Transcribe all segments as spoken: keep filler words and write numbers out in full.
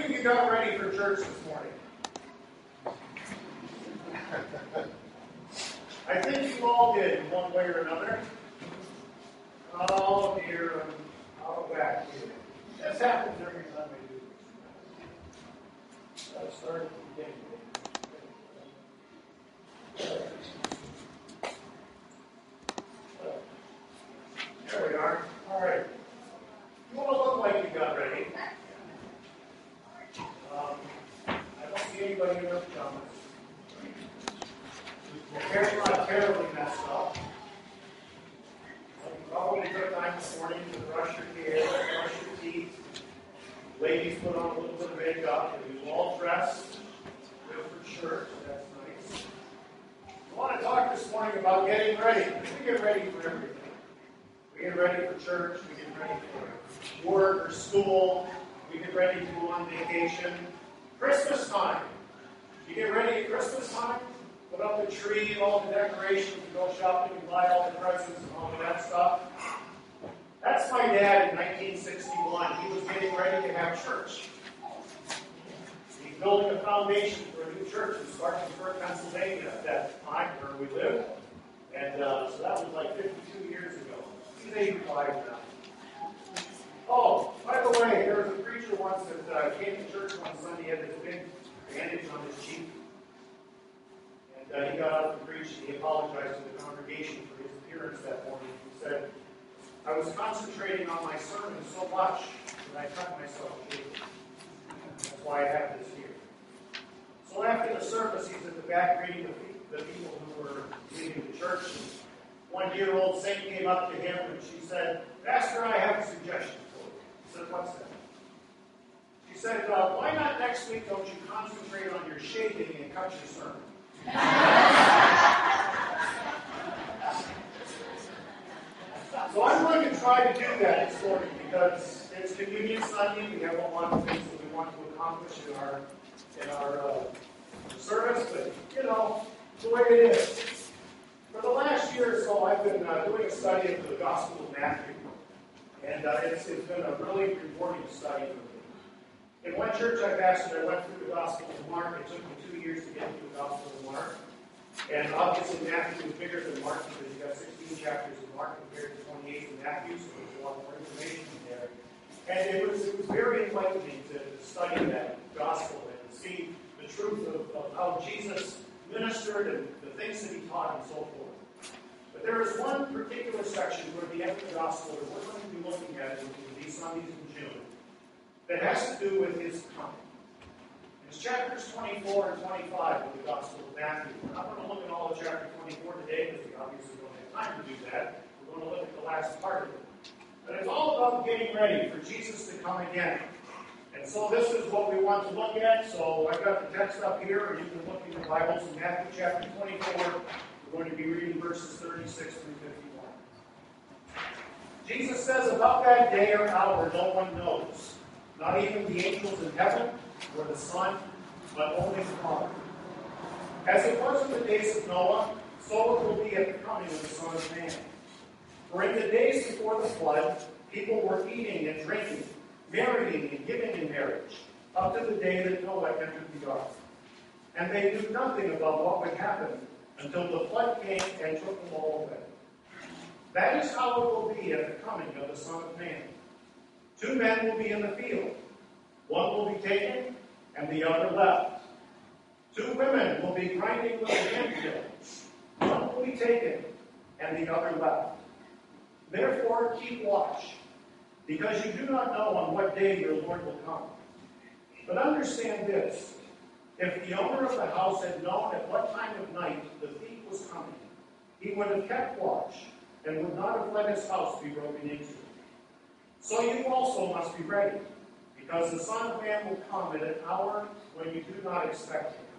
many of you got ready for church this morning? I think you all did in one way or another. Oh dear, I'll go back here. This happens every time I do this. Let's start at the beginning. There we are. All right. You want to look like you got ready. Um, I don't see anybody in their pajamas. Your hair's not terribly messed up. You probably took time this morning to brush your hair, brush your teeth. Ladies put on a little bit of makeup. You all dressed. Good for church. That's nice. I want to talk this morning about getting ready. We get ready for everything. We get ready for church. We get ready for work or school. We get ready to go on vacation. Christmas time. You get ready at Christmas time? Put up the tree, all the decorations, go shopping and buy all the presents and all of that stuff. That's my dad in nineteen sixty-one. He was getting ready to have church. He's building a foundation for a new church in Spartanburg, Pennsylvania at that time where we lived. And uh, so that was like fifty-two years ago. He's eighty-five now. Oh, by the way, there was a preacher once that uh, came to church one Sunday, had this big bandage on his cheek. And uh, he got up and preached, and he apologized to the congregation for his appearance that morning. He said, I was concentrating on my sermon so much that I cut myself short. That's why I have this here. So after the service, he's in the back greeting the, the people who were leaving the church. One-year-old saint came up to him and she said, Pastor, I have a suggestion for you. He said, what's that? She said, uh, why not next week don't you concentrate on your shaving and cut your sermon? So I'm going to try to do that this morning because it's Communion Sunday. We have a lot of things that we want to accomplish in our in our uh, service, but you know, the way it is. For the last year or so, I've been uh, doing a study of the Gospel of Matthew, and uh, it's, it's been a really rewarding study for me. In one church I pastored, I went through the Gospel of Mark. It took me two years to get through the Gospel of Mark. And obviously Matthew is bigger than Mark because you've got sixteen chapters in Mark compared to twenty-eight in Matthew, so there's a lot more information there. And it was, it was very enlightening to study that Gospel and to see the truth of, of how Jesus ministered and the things that he taught and so forth. But there is one particular section toward the end of the Gospel that we're going to be looking at in these Sundays in June that has to do with his coming. It's chapters twenty-four and twenty-five of the Gospel of Matthew. We're not going to look at all of chapter twenty-four today because we obviously don't have time to do that. We're going to look at the last part of it. But it's all about getting ready for Jesus to come again. And so this is what we want to look at. So I've got the text up here, and you can look in your Bibles in Matthew chapter twenty-four. We're going to be reading verses thirty-six through fifty-one. Jesus says, about that day or hour no one knows, not even the angels in heaven, or the Son, but only the Father. As it was in the days of Noah, so it will be at the coming of the Son of Man. For in the days before the flood, people were eating and drinking, marrying and giving in marriage, up to the day that Noah entered the ark. And they knew nothing about what would happen until the flood came and took them all away. That is how it will be at the coming of the Son of Man. Two men will be in the field. One will be taken, and the other left. Two women will be grinding with the handmill. One will be taken, and the other left. Therefore, keep watch, because you do not know on what day your Lord will come. But understand this, if the owner of the house had known at what time of night the thief was coming, he would have kept watch, and would not have let his house be broken into. So you also must be ready, because the Son of Man will come at an hour when you do not expect him.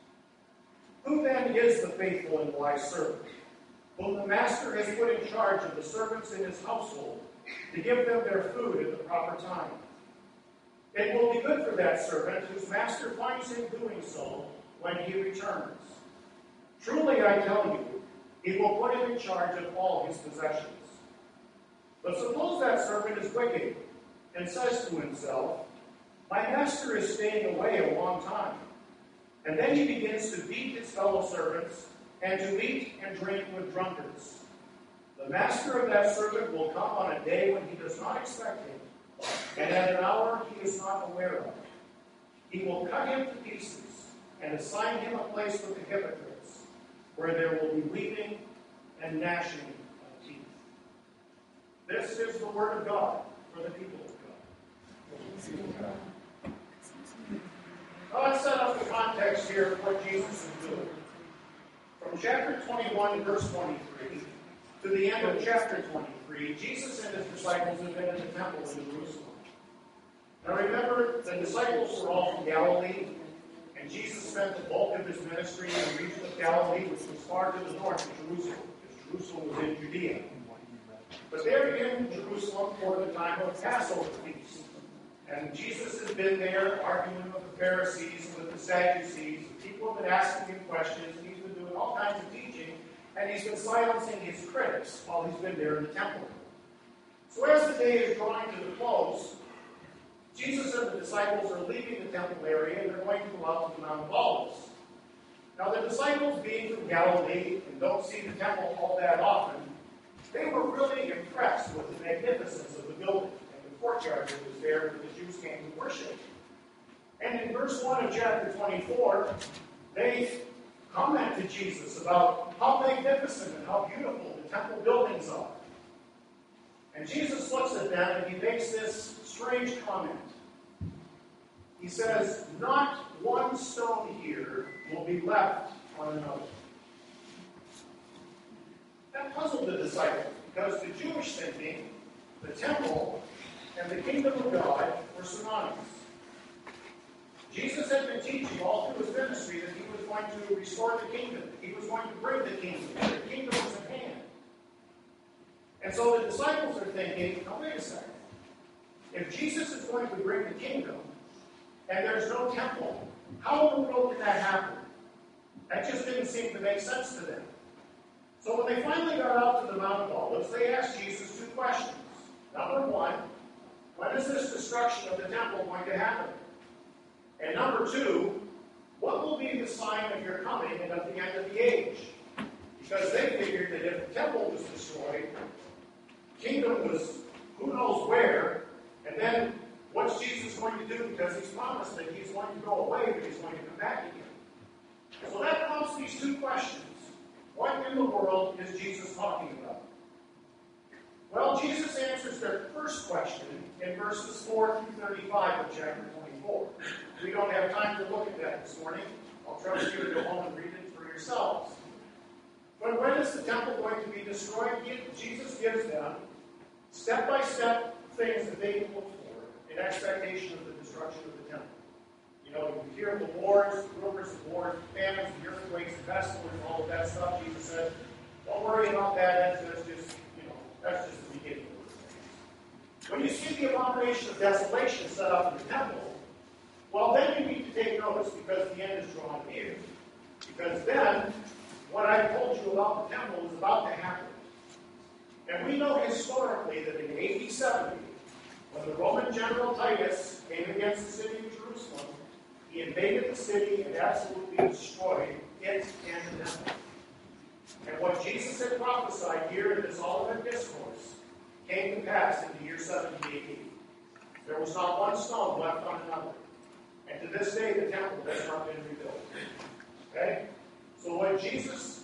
Who then is the faithful and wise servant, whom the master has put in charge of the servants in his household, to give them their food at the proper time? It will be good for that servant whose master finds him doing so when he returns. Truly I tell you, he will put him in charge of all his possessions. But suppose that servant is wicked, and says to himself, My master is staying away a long time. And then he begins to beat his fellow servants and to eat and drink with drunkards. The master of that servant will come on a day when he does not expect him, and at an hour he is not aware of. He will cut him to pieces and assign him a place with the hypocrites, where there will be weeping and gnashing of teeth. This is the word of God for the people of God. Now let's set up the context here of what Jesus is doing. From chapter twenty-one, verse twenty-three, to the end of chapter twenty-three, Jesus and his disciples have been in the temple in Jerusalem. Now remember, the disciples were all from Galilee, and Jesus spent the bulk of his ministry in the region of Galilee, which was far to the north of Jerusalem, because Jerusalem was in Judea. But they're in Jerusalem for the time of Passover feast. And Jesus has been there arguing with the Pharisees and with the Sadducees. People have been asking him questions, and he's been doing all kinds of teaching, and he's been silencing his critics while he's been there in the temple. So as the day is drawing to the close, Jesus and the disciples are leaving the temple area, and they're going to go out to the Mount of Olives. Now the disciples, being from Galilee and don't see the temple all that often, they were really impressed with the magnificence of the building and the courtyard that was there where the Jews came to worship. And in verse one of chapter twenty-four, they comment to Jesus about how magnificent and how beautiful the temple buildings are. And Jesus looks at them and he makes this strange comment. He says, "Not one stone here will be left on another." That puzzled the disciples, because the Jewish thinking, the temple, and the kingdom of God were synonymous. Jesus had been teaching all through his ministry that he was going to restore the kingdom, that he was going to bring the kingdom, that the kingdom was at hand. And so the disciples are thinking, now wait a second. If Jesus is going to bring the kingdom, and there's no temple, how in the world did that happen? That just didn't seem to make sense to them. So when they finally got out to the Mount of Olives, they asked Jesus two questions. Number one, when is this destruction of the temple going to happen? And number two, what will be the sign of your coming and of the end of the age? Because they figured that if the temple was destroyed, the kingdom was who knows where, and then what's Jesus going to do? Because he's promised that he's going to go away, but he's going to come back again. So that prompts these two questions. What in the world is Jesus talking about? Well, Jesus answers their first question in verses four through thirty-five of chapter twenty-four. We don't have time to look at that this morning. I'll trust you to go home and read it for yourselves. But when is the temple going to be destroyed? Jesus gives them step-by-step things that they can look for in expectation of the destruction of the temple. You know, you hear the wars, rumors of wars, famines, the earthquakes, the pestilence, all of that stuff. Jesus said, don't worry about that. That's, that's just, you know, that's just the beginning of the things. When you see the abomination of desolation set up in the temple, well, then you need to take notice because the end is drawing near. Because then, what I told you about the temple is about to happen. And we know historically that in A D seventy, when the Roman general Titus came against the city of Jerusalem, he invaded the city and absolutely destroyed it and the temple. And what Jesus had prophesied here in this Olivet Discourse came to pass in the year seventy A D. There was not one stone left on another. And to this day, the temple has not been rebuilt. Okay? So what Jesus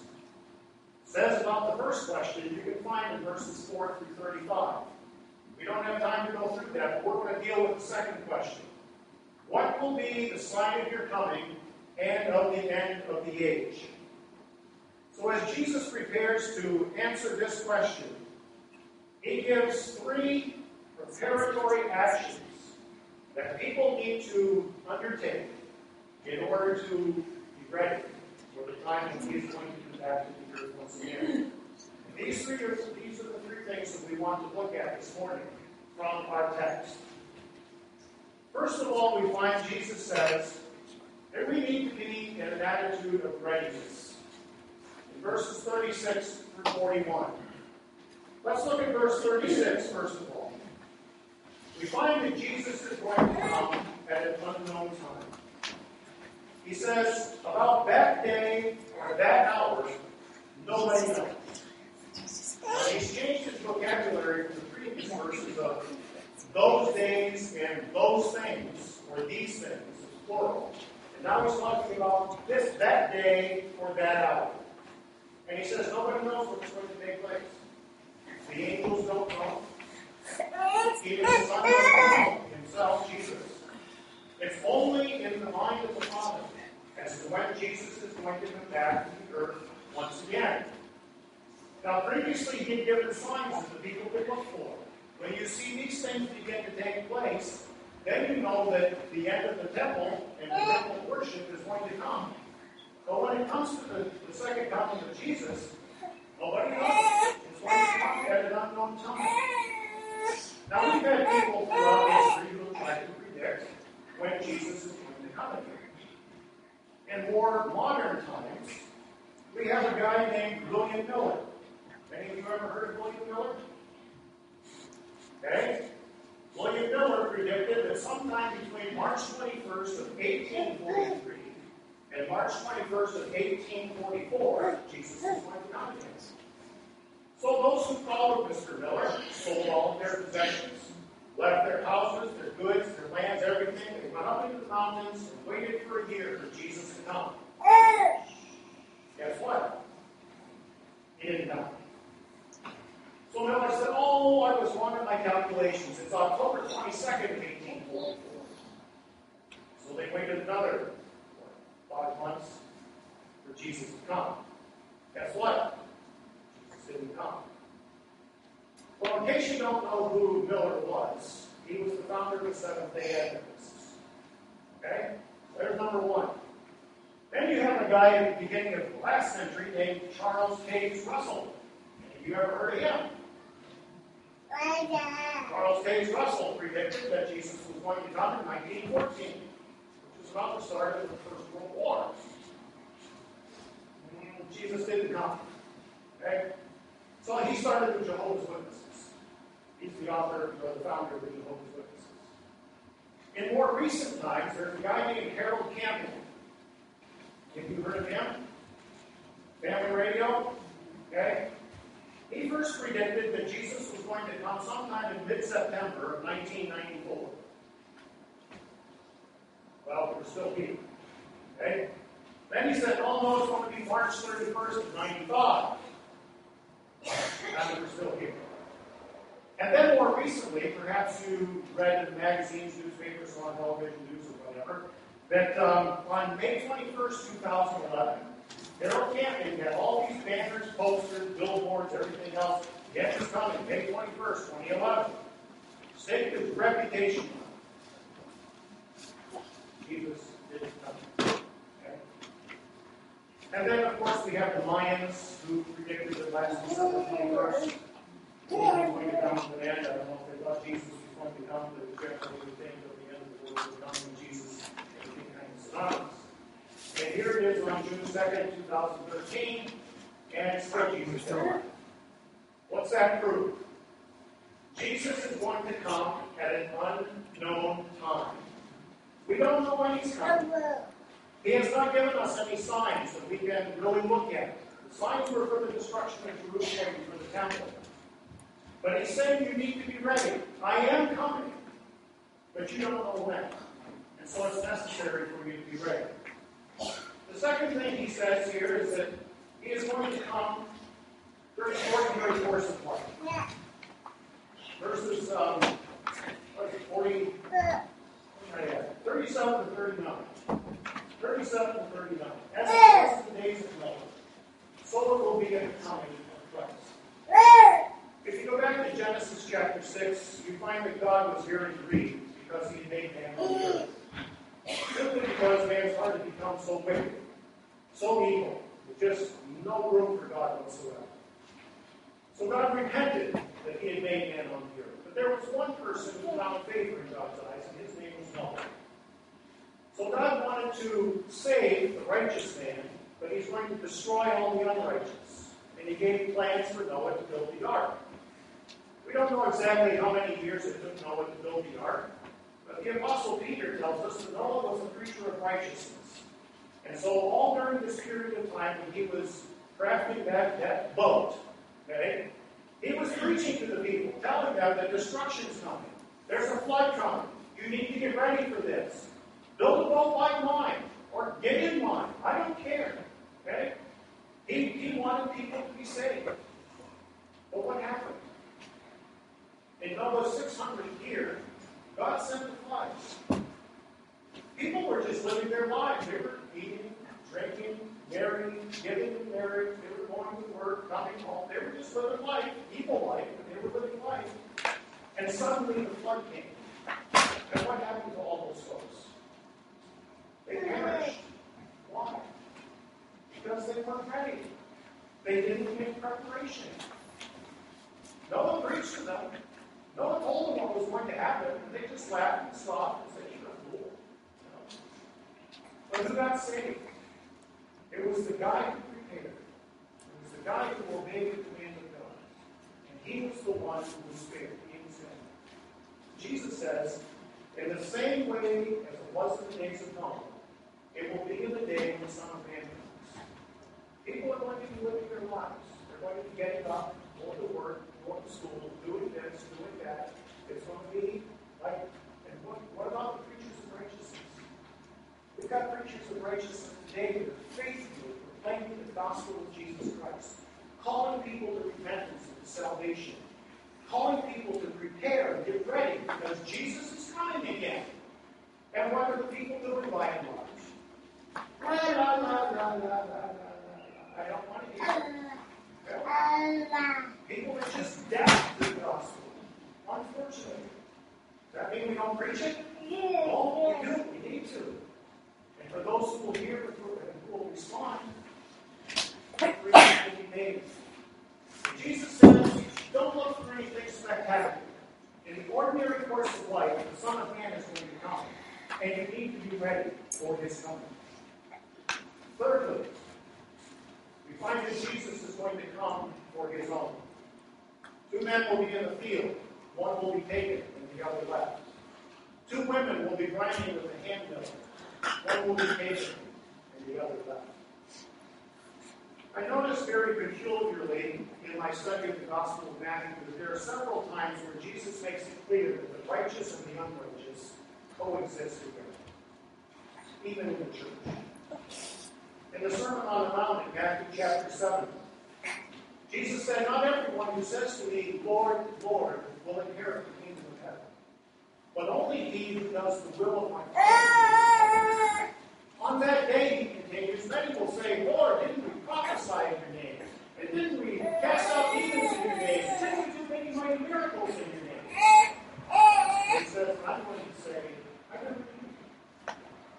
says about the first question, you can find in verses four through thirty-five. We don't have time to go through that, but we're going to deal with the second question. What will be the sign of your coming and of the end of the age? So as Jesus prepares to answer this question, he gives three preparatory actions that people need to undertake in order to be ready for the time when he's going to come back to the earth once again. And these three are, these are the three things that we want to look at this morning from our text. First of all, we find Jesus says that we need to be in an attitude of readiness. In verses thirty-six through forty-one. Let's look at verse thirty-six first of all. We find that Jesus is going to come at an unknown time. He says, about that day or that hour, nobody knows. Now, he's changed his vocabulary from the previous verses of those days and those things, or these things, plural. And now he's talking about this, that day or that hour. And he says nobody knows what's going to take place. The angels don't know. Even the Son doesn't know himself, Jesus. It's only in the mind of the Father as to when Jesus is going to come back to the earth once again. Now, previously he had given signs that the people could look for. When you see these things begin to take place, then you know that the end of the temple and the temple worship is going to come. But when it comes to the, the second coming of Jesus, nobody knows. It's going to come at an unknown time. Now, we've had people throughout history who try to predict when Jesus is going to come again. In more modern times, we have a guy named William Miller. Any of you ever heard of William Miller? Okay? William Miller predicted that sometime between March twenty-first of eighteen forty-three and March twenty-first of eighteen forty-four, Jesus is going to come again. So those who followed Mister Miller sold all of their possessions, left their houses, their goods, their lands, everything. They went up into the mountains and waited for a year for Jesus to come. Guess what? He didn't come. So Miller said, oh, I was wrong in my calculations. It's October twenty-second of eighteen forty-four. So they waited another what, five months for Jesus to come. Guess what? Jesus didn't come. Well, in case you don't know who Miller was, he was the founder of the Seventh-day Adventists. Okay? There's number one. Then you have a guy at the beginning of the last century named Charles Taze Russell. Have you ever heard of him? Charles Taze Russell predicted that Jesus was going to come in nineteen fourteen, which was about the start of the First World War. And Jesus didn't come. Okay? So he started the Jehovah's Witnesses. He's the author, or the founder of the Jehovah's Witnesses. In more recent times, there's a guy named Harold Camping. Have you heard of him? Family Radio? Okay? He first predicted that Jesus was going to come sometime in mid-September of nineteen ninety-four. Well, we're still here. Okay? Then he said, oh no, it's going to be March thirty-first of ninety-five. And we're still here. And then more recently, perhaps you read in the magazines, newspapers, on television news, or whatever, that um, on May twenty-first, two thousand eleven, Harold Camping had all these banners, posters, billboards, everything else. Yes, it's coming, May twenty-first, twenty eleven. Staked his reputation on it. Jesus didn't come. Okay? And then, of course, we have the Mayans who predicted that last December twenty-first, he was going to come to an end. I don't know if they thought Jesus was going to come, but generally we think that the end of the world would come when Jesus became kind of synonymous. And here it is on June second, two thousand thirteen, and it's still Jesus coming. What's that prove? Jesus is going to come at an unknown time. We don't know when he's coming. He has not given us any signs that we can really look at. The signs were for the destruction of Jerusalem and for the temple. But he's saying you need to be ready. I am coming, but you don't know when. And so it's necessary for you to be ready. The second thing he says here is that he is going to come during the ordinary course of life. Verses um, forty, thirty-seven to thirty-nine. thirty-seven to thirty-nine. As it was in the days of Noah, so it will be in the coming of Christ. If you go back to Genesis chapter six, you find that God was very grieved because he had made man on the earth. Simply because man's heart had become so wicked, so evil, with just no room for God whatsoever. So God repented that he had made man on the earth. But there was one person who found favor in God's eyes, and his name was Noah. So God wanted to save the righteous man, but he's going to destroy all the unrighteous. And he gave plans for Noah to build the ark. We don't know exactly how many years it took Noah to build the ark. But the Apostle Peter tells us that Noah was a preacher of righteousness. And so all during this period of time when he was crafting that, that boat, okay, he was preaching to the people, telling them that destruction's coming. There's a flood coming. You need to get ready for this. Build a boat like mine, or get in mine. I don't care. Okay? He, he wanted people to be saved. But what happened? In Noah's six hundredth year, God sent the floods. People were just living their lives. They were eating, drinking, marrying, getting married. They were going to work, coming home. They were just living life, evil life, but they were living life. And suddenly the flood came. And what happened to all those folks? They perished. Why? Because they weren't ready. They didn't make preparation. Noah preached to them. Noah told them what was going to happen, and they just laughed and scoffed and said, "You're a fool." You know? But who got saved? It was the guy who prepared. It was the guy who obeyed the command of God. And he was the one who was spared. He was saved. Jesus says, in the same way as it was in the days of Noah, it will be in the day when the Son of Man comes. People are going to be living their lives. They're going to be getting up, going to work, going to school, doing this, doing that. It's going to be like, and what, what about the preachers of righteousness? We've got preachers of righteousness today that are faithfully proclaiming the gospel of Jesus Christ, calling people to repentance and to salvation, calling people to prepare and get ready because Jesus is coming again. And what are the people doing by and large? La, la, la, la, la, la, la. I don't want to hear it. People are just deaf to the gospel, unfortunately. Does that mean we don't preach it? No, we do. We need to. And for those who will hear and who will respond, preaching will be made. Jesus says, don't look for anything spectacular. In the ordinary course of life, the Son of Man is going to come, and you need to be ready for His coming. Thirdly, we find that Jesus is going to come for His own. Two men will be in the field. One will be taken and the other left. Two women will be grinding with a hand mill. One will be taken and the other left. I noticed very peculiarly in my study of the Gospel of Matthew that there are several times where Jesus makes it clear that the righteous and the unrighteous coexist together, even in the church. In the Sermon on the Mount in Matthew chapter seven, Jesus said, "Not everyone who says to me, 'Lord, Lord,' will inherit the kingdom of heaven, but only he who does the will of my Father." On that day, he continues, many will say, "Lord, didn't we prophesy in your name? And didn't we cast out demons in your name? Didn't we do many mighty miracles in your name?" He says, "I'm going to say, I never knew you."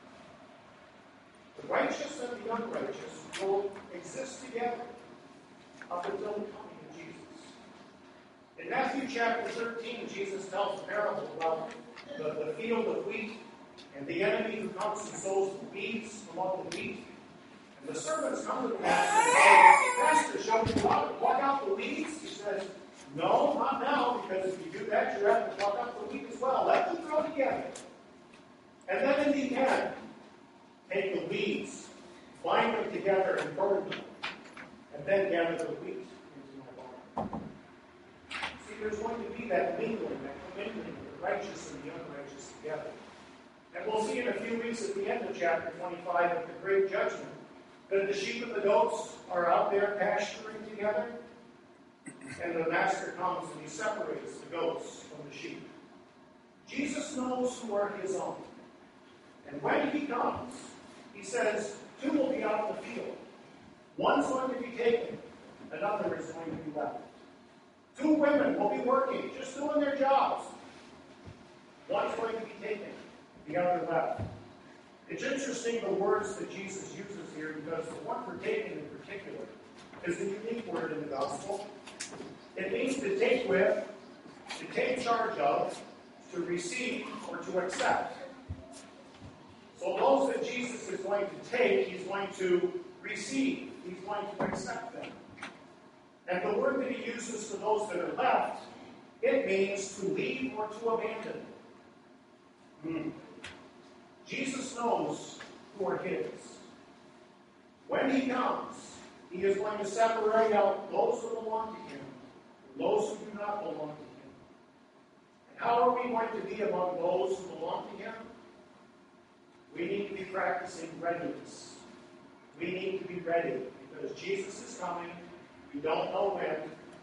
The righteous and the unrighteous will exist together up until the coming of Jesus. In Matthew chapter thirteen, Jesus tells a parable about the, the field of wheat and the enemy who comes and sows the weeds among the wheat. And the servants come to the master and say, "Master, shall we pluck out the weeds?" He says, "No, not now, because if you do that, you have to pluck out the wheat as well. Let them grow together. And then in the end, take the weeds, bind them together and burn them, and then gather the wheat into my barn." See, there's going to be that mingling, that commingling of the righteous and the unrighteous together. And we'll see in a few weeks at the end of chapter twenty-five at the great judgment that the sheep and the goats are out there pasturing together, and the master comes and he separates the goats from the sheep. Jesus knows who are his own. And when he comes, he says, two will be out in the field. One's going to be taken, another is going to be left. Two women will be working, just doing their jobs. One's going to be taken, the other left. It's interesting the words that Jesus uses here, because the one for taking in particular is a unique word in the gospel. It means to take with, to take charge of, to receive, or to accept. So those that Jesus is going to take, he's going to receive. He's going to accept them. And the word that he uses for those that are left, it means to leave or to abandon. Hmm. Jesus knows who are his. When he comes, he is going to separate out those who belong to him from those who do not belong to him. And how are we going to be among those who belong to him? We need to be practicing readiness. We need to be ready because Jesus is coming. We don't know when.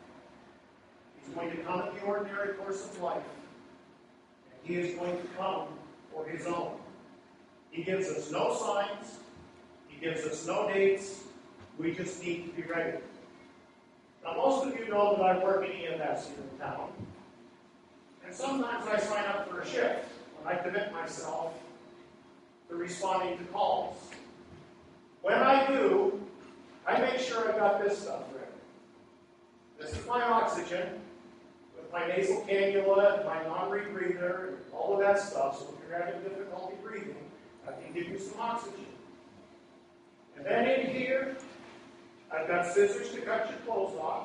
He's going to come in the ordinary course of life. And he is going to come for his own. He gives us no signs. He gives us no dates. We just need to be ready. Now, most of you know that I work in E M S here in town. And sometimes I sign up for a shift when I commit myself to responding to calls. When I do, I make sure I've got this stuff ready. This is my oxygen with my nasal cannula and my non-rebreather and all of that stuff. So if you're having difficulty breathing, I can give you some oxygen. And then in here, I've got scissors to cut your clothes off.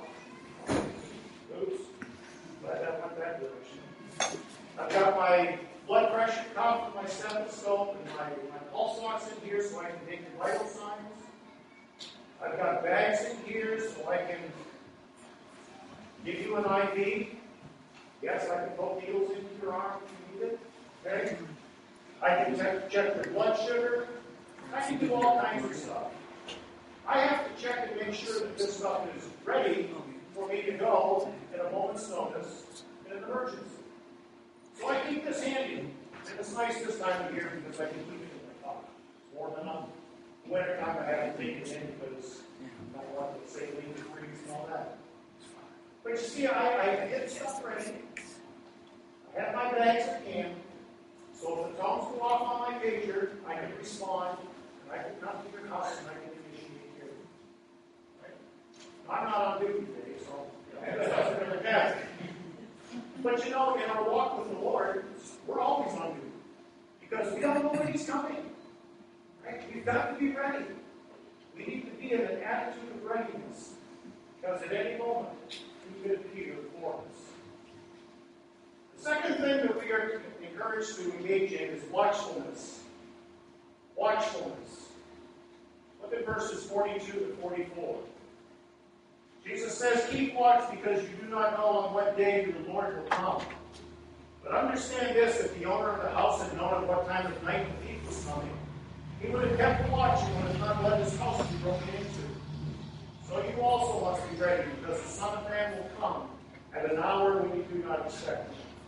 Oops. Glad that went that direction. I've got my blood pressure cuff and my stethoscope and my, my pulse ox in here so I can take your vital signs. I've got bags in here so I can give you an I V. Yes, I can poke needles into your arm if you need it. Okay? I can check, check your blood sugar. I can do all kinds of stuff. I have to check and make sure that this stuff is ready for me to go at a moment's notice in an emergency. So I keep this handy. And it's nice this time of year because I can keep it in my pocket. It's warm enough. In the wintertime I have to take it in because I don't want the saline to freeze and all that. But you see, I, I get stuff ready. I have my bags at hand. So if the tones go off on my pager, I can respond, and I can come to your house and I can initiate care. Right? I'm not on duty today, so it doesn't really matter. But you know, in our walk with the Lord, we're always on duty. Because we don't know when He's coming. Right? We've got to be ready. We need to be in an attitude of readiness. Because at any moment, He could appear for us. The second thing that we are encouraged to engage in is watchfulness. Watchfulness. Look at verses forty-two to forty-four. Jesus says, keep watch because you do not know on what day your Lord will come. But understand this, if the owner of the house had known at what time of night the thief was coming, he would have kept watch and would have not let his house be broken into. So you also must be ready, because the Son of Man will come at an hour when you do not expect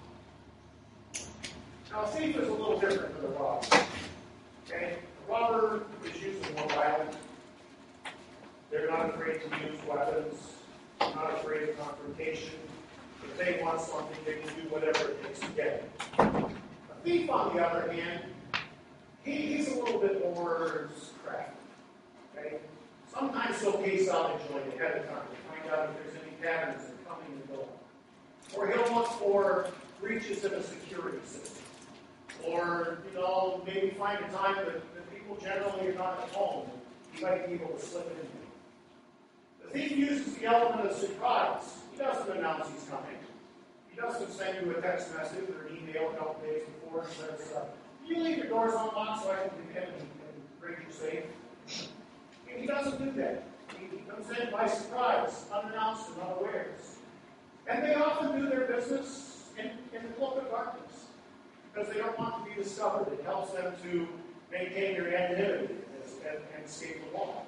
it. Now, a thief is a little different than a robber. Okay? A robber is usually more violent. They're not afraid to use weapons. They're not afraid of confrontation. If they want something, they can do whatever it takes to get it. A thief, on the other hand, he, he's a little bit more crafty. Okay? Sometimes he'll case out a joint ahead of time to find out if there's any patterns that are coming and going. Or he'll look for breaches in a security system. Or, you know, maybe find a time that, that people generally are not at home. He might be able to slip it in. The thief uses the element of surprise. He doesn't announce he's coming. He doesn't send you a text message or an email a couple days before and says, uh, you leave your doors unlocked so I can come in and, and bring you safe. And he doesn't do that. He, he comes in by surprise, unannounced and unawares. And they often do their business in, in the cloak of darkness because they don't want to be discovered. It helps them to maintain their anonymity and, and escape the law.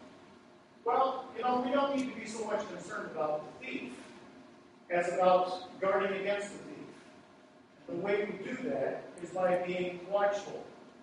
Well, you know, we don't need to be so much concerned about the thief as about guarding against the thief. The way we do that is by being watchful.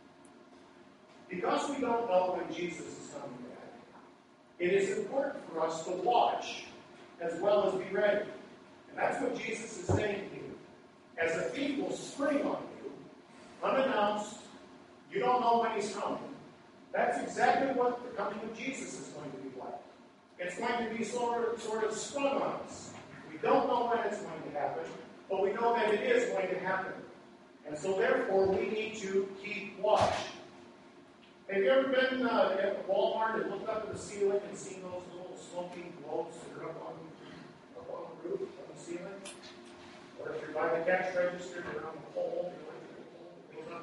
Because we don't know when Jesus is coming back, it is important for us to watch as well as be ready. And that's what Jesus is saying to you. As a thief will spring on you, unannounced, you don't know when he's coming. That's exactly what the coming of Jesus is going to be like. It's going to be sort of, sort of sprung on us. We don't know when it's going to happen, but we know that it is going to happen. And so therefore, we need to keep watch. Have you ever been uh, at Walmart and looked up at the ceiling and seen those little smoking globes that are up on, up on the roof, on the ceiling? Or if you're by the cash register, they're on the pole, they're like the pole that goes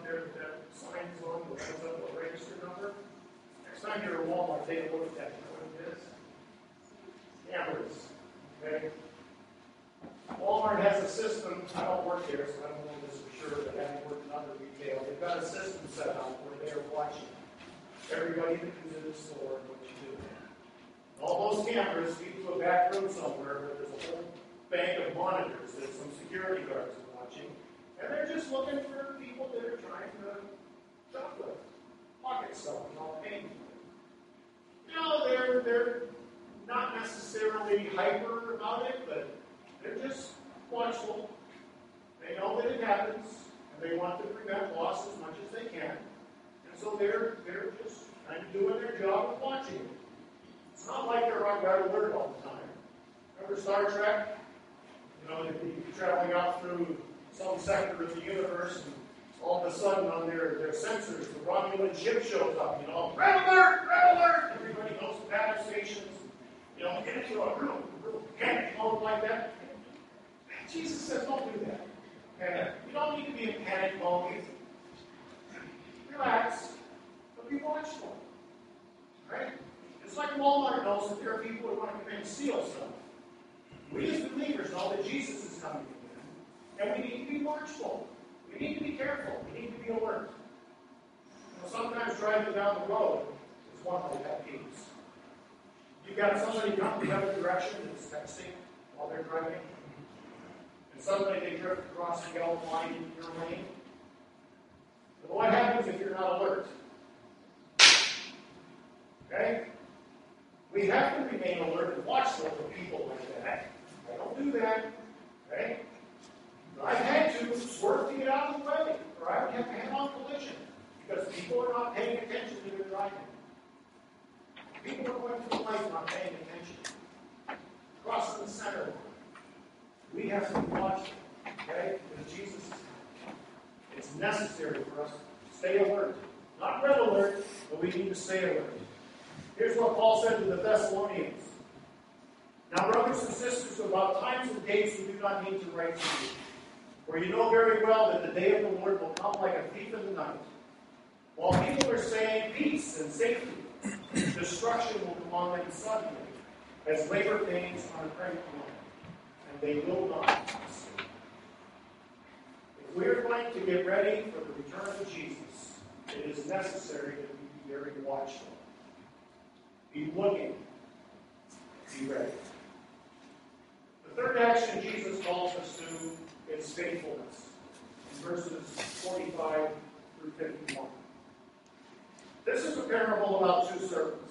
Next time you're at Walmart, take a look at that. You know what it is? Cameras. Okay? Walmart has a system. I don't work there, so I don't know this for sure, but having worked in other retail, they've got a system set up where they're watching everybody that comes in the store and what you do. And all those cameras lead to a back room somewhere where there's a whole bank of monitors that some security guards are watching, and they're just looking for people that are trying to shop with, pocket stuff, and all paying for it. You know, they're they're not necessarily hyper about it, but they're just watchful. They know that it happens, and they want to prevent loss as much as they can. And so they're they're just kind of doing their job of watching it. It's not like they're on red alert all the time. Remember Star Trek? You know, they'd be traveling out through some sector of the universe, and all of a sudden on their, their sensors, the Romulan ship shows up, you know, red alert, red alert! Everybody goes to battle stations, you know, get into a real, real panic mode like that. Jesus says, don't do that. Okay? You don't need to be in panic mode. Relax, but be watchful. Right? It's like Walmart knows that there are people who want to come in and steal stuff. We as believers know that Jesus is coming again, and we need to be watchful. We need to be careful. We need to be alert. You know, sometimes driving down the road is one of my pet peeves. You've got somebody coming the other direction that's texting while they're driving, and suddenly they drift across the yellow line into your lane. But what happens if you're not alert? Okay? We have to remain alert and watchful for people like that. I don't do that. Okay? I've had to swerve to get out of the way, or I would have to head-on collision, because people are not paying attention to their driving. People are going through life not paying attention. Crossing the center line. We have to be watchful, okay? Because Jesus is coming. It's necessary for us to stay alert. Not red alert, but we need to stay alert. Here's what Paul said to the Thessalonians. Now, brothers and sisters, about times and dates we do not need to write to you. For you know very well that the day of the Lord will come like a thief in the night. While people are saying peace and safety, destruction will come on them suddenly, as labor pains on a pregnant woman, and they will not escape. If we are going to get ready for the return of Jesus, it is necessary that we be very watchful. Be looking. Be ready. The third action Jesus calls us to is faithfulness. In verses forty-five through fifty-one. This is a parable about two servants.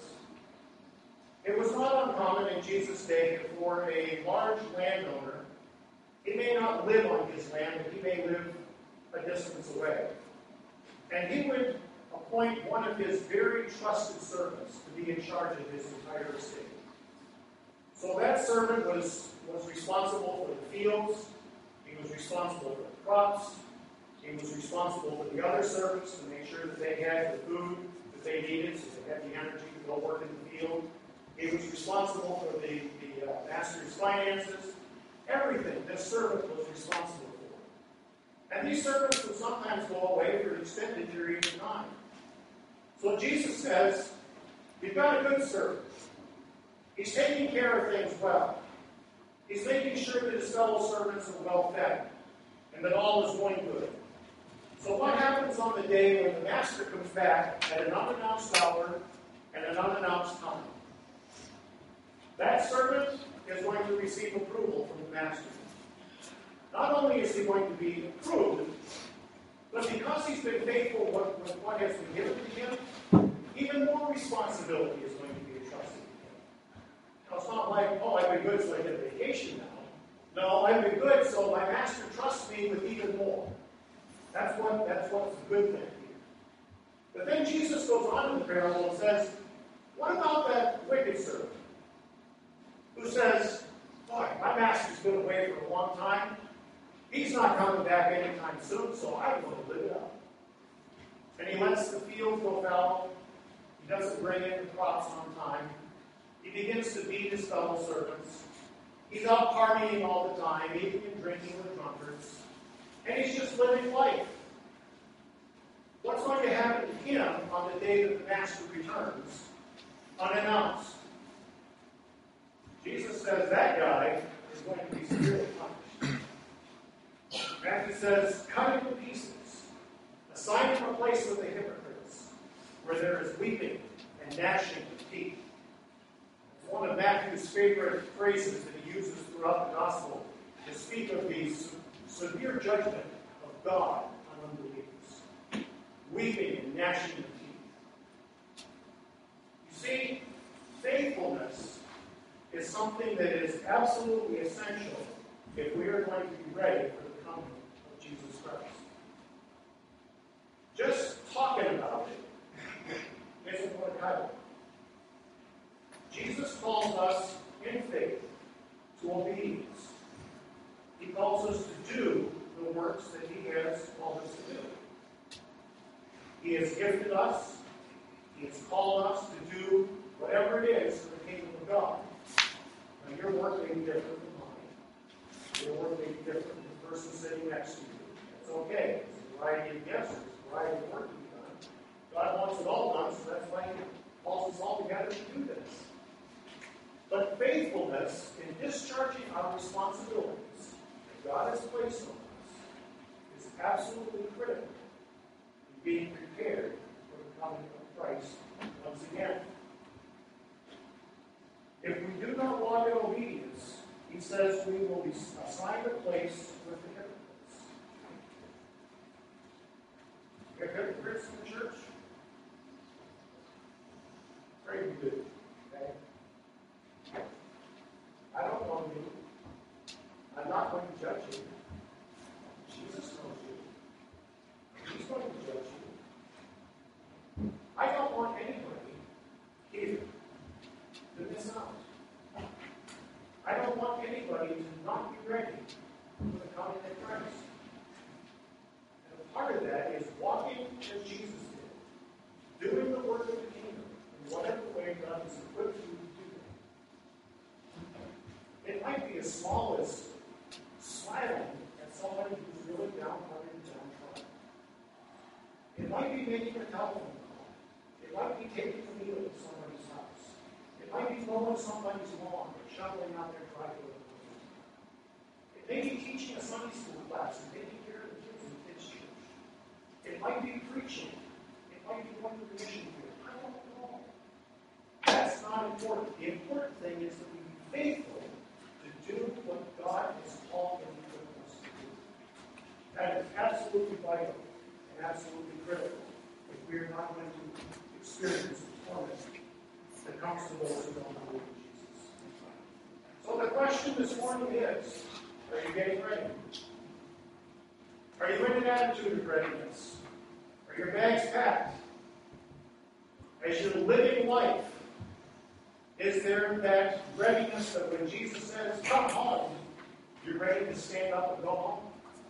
It was not uncommon in Jesus' day for a large landowner. He may not live on his land, but he may live a distance away. And he would appoint one of his very trusted servants to be in charge of his entire estate. So that servant was, was responsible for the fields, he was responsible for the crops, he was responsible for the other servants to make sure that they had the food that they needed, so they had the energy to go work in the field. He was responsible for the, the uh, master's finances. Everything this servant was responsible for. And these servants would sometimes go away for an extended period of time. So Jesus says, you've got a good servant. He's taking care of things well. He's making sure that his fellow servants are well fed and that all is going good. So what happens on the day when the master comes back at an unannounced hour and an unannounced time? That servant is going to receive approval from the master. Not only is he going to be approved, but because he's been faithful with what has been given to him, even more responsibility is going to be entrusted to him. Now, it's not like, oh, I've been good so I get a vacation now. No, I've been good so my master trusts me with even more. That's what that's what's a good thing here. But then Jesus goes on in the parable and says, what about that wicked servant who says, boy, my master's been away for a long time. He's not coming back anytime soon, so I'm going to live it up. And he lets the field go fallow. He doesn't bring in the crops on time. He begins to beat his fellow servants. He's out partying all the time, eating and drinking with drunkards. And he's just living life. What's going to happen to him on the day that the master returns unannounced. Jesus says that guy is going to be severely punished. Matthew says, cut into pieces. Assign him a place with the hypocrites, where there is weeping and gnashing of teeth. It's one of Matthew's favorite phrases that he uses throughout the gospel to speak of the severe judgment of God on unbelievers. Weeping and gnashing of teeth. You see, faithfulness is something that is absolutely essential if we are going to be ready for the coming of Jesus Christ. Just talking about it isn't what it matters. Jesus calls us in faith to obedience. He calls us to do the works that He has called us to do. He has gifted us. He has called us to do whatever it is for the kingdom of God. Now, your work may be different than mine. Your work may be different than the person sitting next to you. That's okay. There's a variety of gifts. There's a variety of work to be done. God wants it all done, so that's why He calls us all together to do this. But faithfulness in discharging our responsibilities that God has placed on us is absolutely critical in being prepared for the coming of Christ once again. If we do not walk in obedience, He says we will be assigned a place with the hypocrites. We have hypocrites in the church? Pray we do. Okay? I don't know you. I'm not going to judge you. Jesus knows you. He's going to judge you. I don't want anybody here to miss out. I don't want anybody to not be ready for the coming of Christ. And a part of that is walking as Jesus did, doing the work of the kingdom in whatever way God has equipped you to do it. It might be as small as smiling at somebody who's really downhearted and downtrodden. It might be making a telephone call. It might be taking a meal at somebody's house. It might be mowing somebody's lawn or shoveling out their driveway. It may be teaching a Sunday school class and taking care of the kids in the kids' church. It might be preaching. It might be going to the mission field. I don't know. That's not important. The important thing is that we be faithful to do what God has called and equipped us to do. That is absolutely vital and absolutely critical if we are not going to experience the torment that comes to those who don't believe in Jesus. So the question this morning is, are you getting ready? Are you in an attitude of readiness? Are your bags packed? As you're living life, is there that readiness that when Jesus says, come home, you're ready to stand up and go home?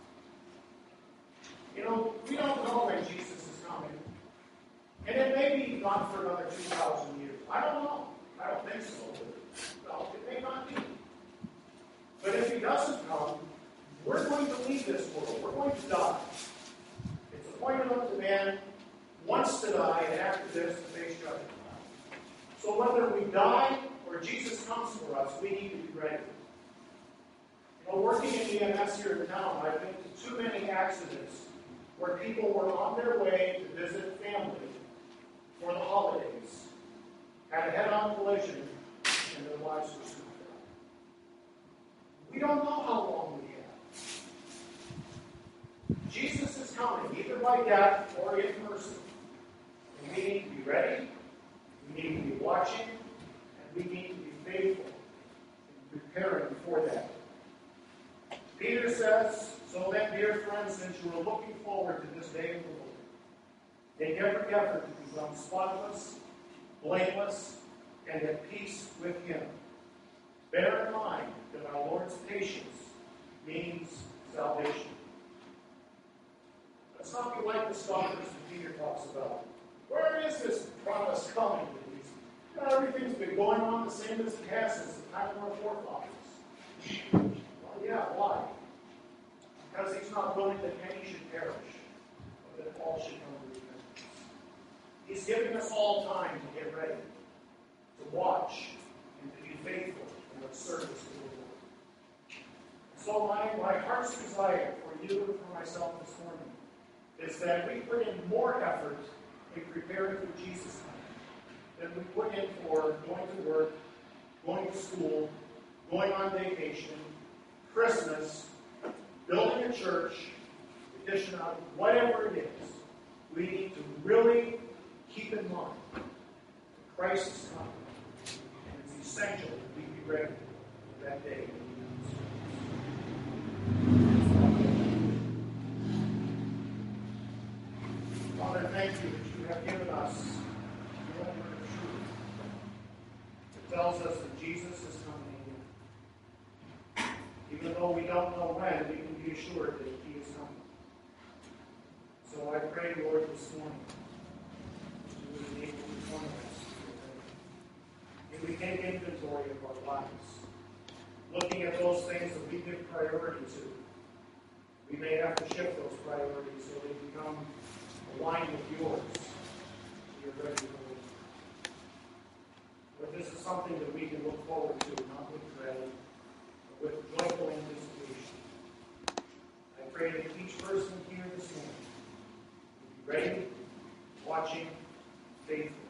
You know, we don't know when Jesus is coming. And it may be gone for another two thousand years. I don't know. I don't think so. No, it may not be. But if He doesn't come, we're going to leave this world. We're going to die. It's appointed unto man once to die, and after this to face judgment. So whether we die or Jesus comes for us, we need to be ready. You know, working in E M S here in town, I've been to too many accidents where people were on their way to visit family for the holidays, had a head-on collision, and their lives were snuffed out. We don't know how long we have. Jesus is coming, either by death or in person. And we need to be ready, we need to be watching, and we need to be faithful in preparing for that. Peter says, so then, dear friends, since you are looking forward to this day of the Lord, make every effort to become spotless, blameless, and at peace with Him. Bear in mind that our Lord's patience means salvation. Let's not be like the scoffers that Peter talks about. Where is this promise coming to these? You know, everything's been going on the same as it has since the time of our forefathers. Well, yeah, why? Because He's not willing that any should perish, but that all should come to repentance. He's giving us all time to get ready. to watch, and to be faithful in our service to the Lord. So my, my heart's desire for you and for myself this morning is that we put in more effort in preparing for Jesus' coming than we put in for going to work, going to school, going on vacation, Christmas, building a church, petition out, whatever it is. We need to really keep in mind that Christ is coming, and it's essential that we be ready for that day. Father, thank you that you have given us your word of truth. It tells us that Jesus is coming again. Even though we don't know when, we can be assured that he is coming. So I pray, Lord, this morning, that you would enable each one of us to we take inventory of our lives, looking at those things that we give priority to. We may have to shift those priorities so they become aligned with yours. You're ready to live. But this is something that we can look forward to, not with dread, but with joyful anticipation. I pray that each person here this morning will be ready, watching, faithful,